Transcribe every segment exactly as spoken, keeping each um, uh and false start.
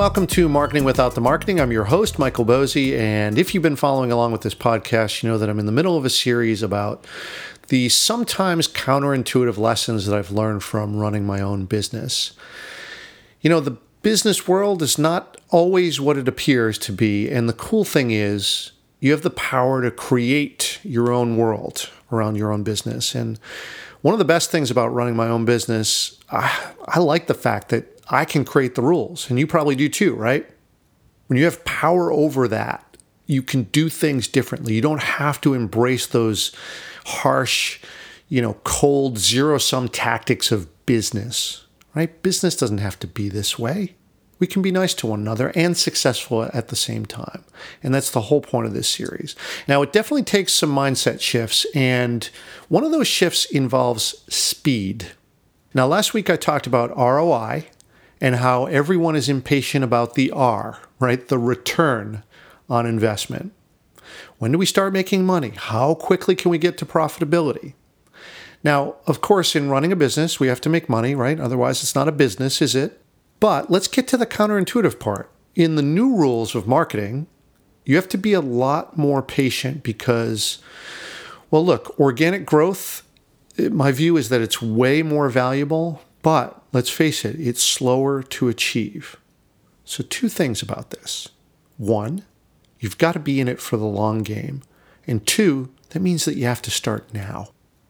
welcome to Marketing Without the Marketing. I'm your host, Michael Bosey, and if you've been following along with this podcast, you know that I'm in the middle of a series about the sometimes counterintuitive lessons that I've learned from running my own business. You know, the business world is not always what it appears to be, and the cool thing is you have the power to create your own world around your own business. And one of the best things about running my own business, I, I like the fact that I can create the rules, and you probably do too, right? When you have power over that, you can do things differently. You don't have to embrace those harsh, you know, cold zero-sum tactics of business, right? Business doesn't have to be this way. We can be nice to one another and successful at the same time. And that's the whole point of this series. Now, it definitely takes some mindset shifts, and one of those shifts involves speed. Now, last week I talked about R O I and how everyone is impatient about the R, right? The return on investment. When do we start making money? How quickly can we get to profitability? Now, of course, in running a business, we have to make money, right? Otherwise, it's not a business, is it? But let's get to the counterintuitive part. In the new rules of marketing, you have to be a lot more patient because, well, look, organic growth, my view is that it's way more valuable, but let's face it, it's slower to achieve. So two things about this. One, you've got to be in it for the long game. And two, that means that you have to start now.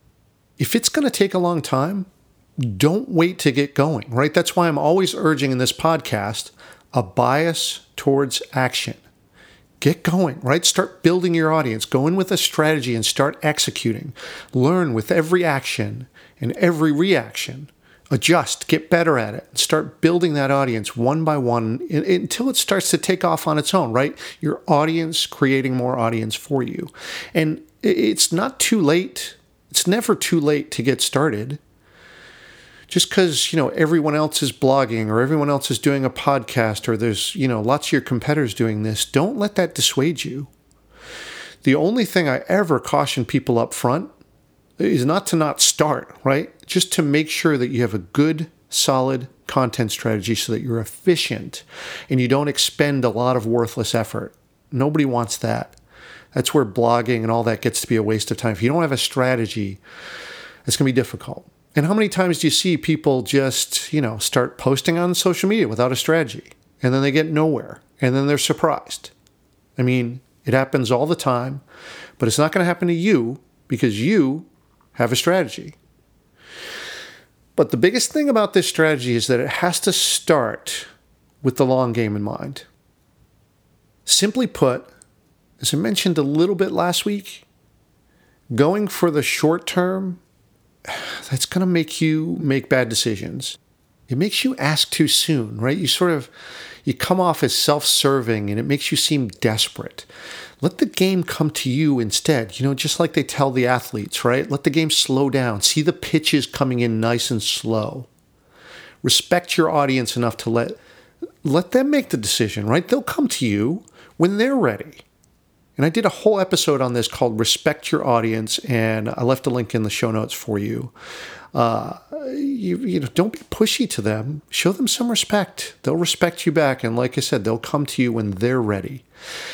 If it's going to take a long time, don't wait to get going, right? That's why I'm always urging in this podcast a bias towards action. Get going, right? Start building your audience. Go in with a strategy and start executing. Learn with every action and every reaction. Adjust, get better at it, and start building that audience one by one until it starts to take off on its own, right? Your audience creating more audience for you. And it's not too late. It's never too late to get started. Just because, you know, everyone else is blogging or everyone else is doing a podcast or there's, you know, lots of your competitors doing this, don't let that dissuade you. The only thing I ever caution people up front is not to not start, right? Just to make sure that you have a good, solid content strategy so that you're efficient and you don't expend a lot of worthless effort. Nobody wants that. That's where blogging and all that gets to be a waste of time. If you don't have a strategy, it's going to be difficult. And how many times do you see people just, you know, start posting on social media without a strategy and then they get nowhere and then they're surprised? I mean, it happens all the time, but it's not going to happen to you because you have a strategy. But the biggest thing about this strategy is that it has to start with the long game in mind. Simply put, as I mentioned a little bit last week, going for the short term, that's going to make you make bad decisions. It makes you ask too soon, right? You sort of, you come off as self-serving and it makes you seem desperate. Let the game come to you instead, you know, just like they tell the athletes, right? Let the game slow down. See the pitches coming in nice and slow. Respect your audience enough to let, let them make the decision, right? They'll come to you when they're ready. And I did a whole episode on this called Respect Your Audience, and I left a link in the show notes for you. Uh, you, you know, don't be pushy to them. Show them some respect. They'll respect you back. And like I said, they'll come to you when they're ready.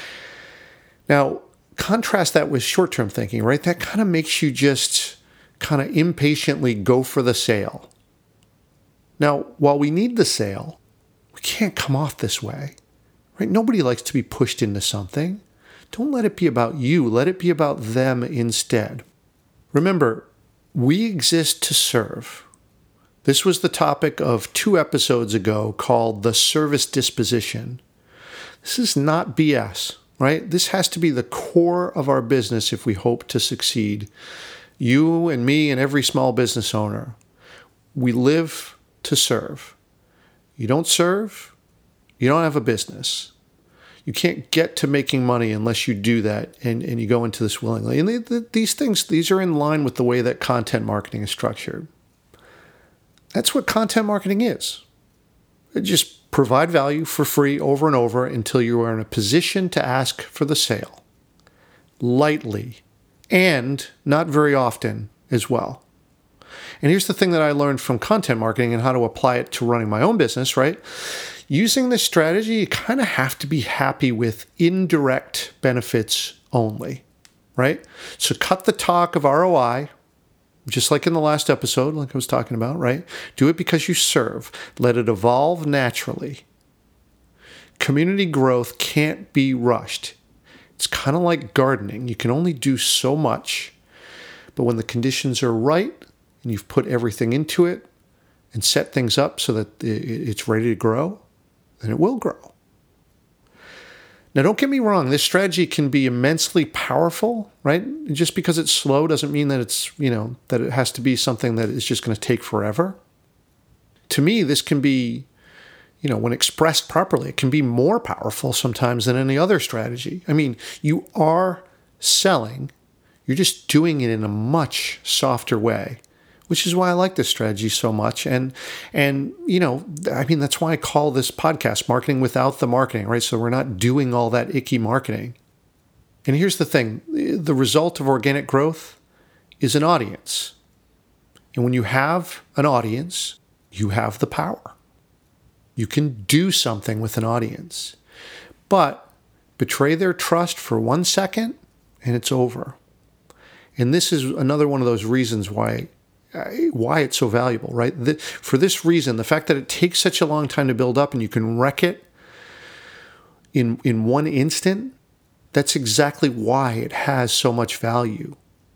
Now, contrast that with short-term thinking, right? That kind of makes you just kind of impatiently go for the sale. Now, while we need the sale, we can't come off this way, right? Nobody likes to be pushed into something. Don't let it be about you. Let it be about them instead. Remember, we exist to serve. This was the topic of two episodes ago called The Service Disposition. This is not B S, right? This has to be the core of our business if we hope to succeed. You and me and every small business owner, we live to serve. You don't serve, you don't have a business. You can't get to making money unless you do that and, and you go into this willingly. And they, the, these things, these are in line with the way that content marketing is structured. That's what content marketing is. Just provide value for free over and over until you are in a position to ask for the sale. Lightly and not very often as well. And here's the thing that I learned from content marketing and how to apply it to running my own business, right? using this strategy, you kind of have to be happy with indirect benefits only, right? So cut the talk of R O I, just like in the last episode, like I was talking about, right? Do it because you serve. Let it evolve naturally. Community growth can't be rushed. It's kind of like gardening. You can only do so much, but when the conditions are right and you've put everything into it and set things up so that it's ready to grow, then it will grow. Now, don't get me wrong. This strategy can be immensely powerful, right? Just because it's slow doesn't mean that it's, you know, that it has to be something that is just going to take forever. To me, this can be, you know, when expressed properly, it can be more powerful sometimes than any other strategy. I mean, you are selling, you're just doing it in a much softer way, which is why I like this strategy so much. And, and you know, I mean, that's why I call this podcast Marketing Without the Marketing, right? So we're not doing all that icky marketing. And here's the thing. The result of organic growth is an audience. And when you have an audience, you have the power. You can do something with an audience. But betray their trust for one second, and it's over. And this is another one of those reasons why why it's so valuable, right? The, for this reason, the fact that it takes such a long time to build up and you can wreck it in in one instant, that's exactly why it has so much value.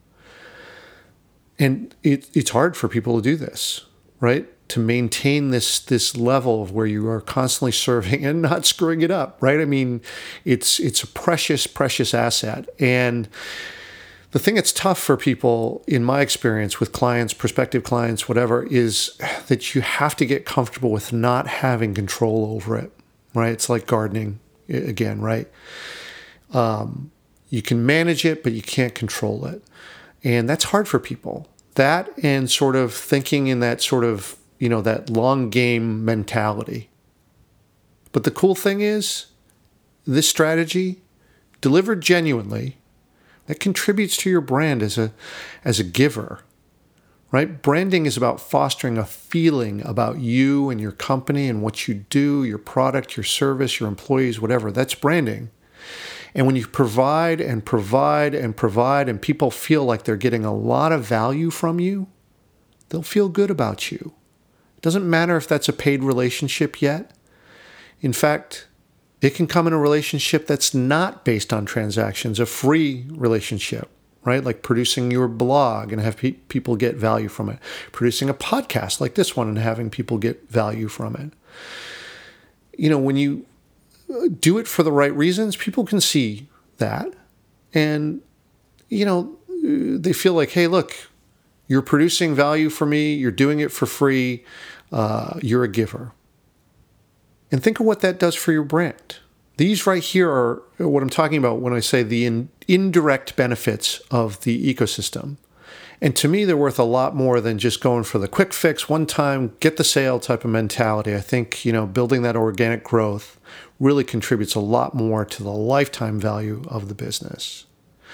And it, it's hard for people to do this, right? To maintain this this level of where you are constantly serving and not screwing it up, right? I mean, it's it's a precious, precious asset. And the thing that's tough for people, in my experience with clients, prospective clients, whatever, is that you have to get comfortable with not having control over it, right? It's like gardening again, right? Um, you can manage it, but you can't control it. And that's hard for people. That and sort of thinking in that sort of, you know, that long game mentality. But the cool thing is, this strategy, delivered genuinely, that contributes to your brand as a as a giver, right? Branding is about fostering a feeling about you and your company and what you do, your product, your service, your employees, whatever. That's branding. And when you provide and provide and provide and people feel like they're getting a lot of value from you, they'll feel good about you. It doesn't matter if that's a paid relationship yet. In fact, it can come in a relationship that's not based on transactions, a free relationship, right? Like producing your blog and have pe- people get value from it. Producing a podcast like this one and having people get value from it. You know, when you do it for the right reasons, people can see that. And, you know, they feel like, hey, look, you're producing value for me. You're doing it for free. Uh, you're a giver. And think of what that does for your brand. These right here are what I'm talking about when I say the in, indirect benefits of the ecosystem. And to me, they're worth a lot more than just going for the quick fix, one time, get the sale type of mentality. I think, you know, building that organic growth really contributes a lot more to the lifetime value of the business.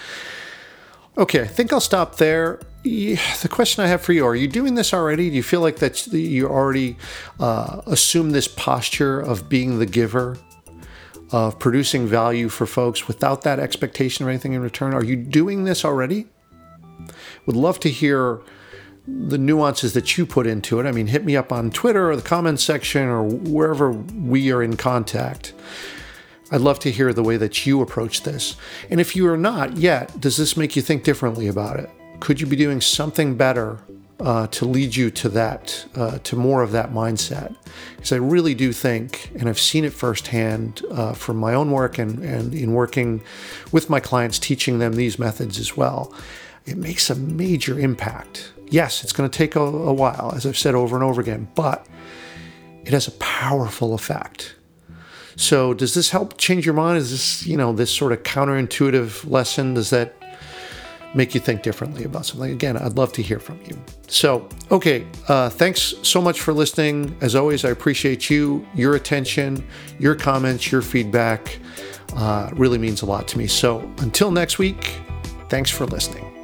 Okay, I think I'll stop there. The question I have for you, are you doing this already? Do you feel like that you already uh, assume this posture of being the giver, of producing value for folks without that expectation or anything in return? Are you doing this already? Would love to hear the nuances that you put into it. I mean, hit me up on Twitter or the comments section or wherever we are in contact. I'd love to hear the way that you approach this. And if you are not yet, does this make you think differently about it? Could you be doing something better uh, to lead you to that, uh, to more of that mindset? Because I really do think, and I've seen it firsthand uh, from my own work and, and in working with my clients, teaching them these methods as well, it makes a major impact. Yes, it's going to take a, a while, as I've said over and over again, but it has a powerful effect. So does this help change your mind? Is this, you know, this sort of counterintuitive lesson, does that make you think differently about something? Again, I'd love to hear from you. So, okay, uh, thanks so much for listening. As always, I appreciate you, your attention, your comments, your feedback. Uh, really means a lot to me. So until next week, thanks for listening.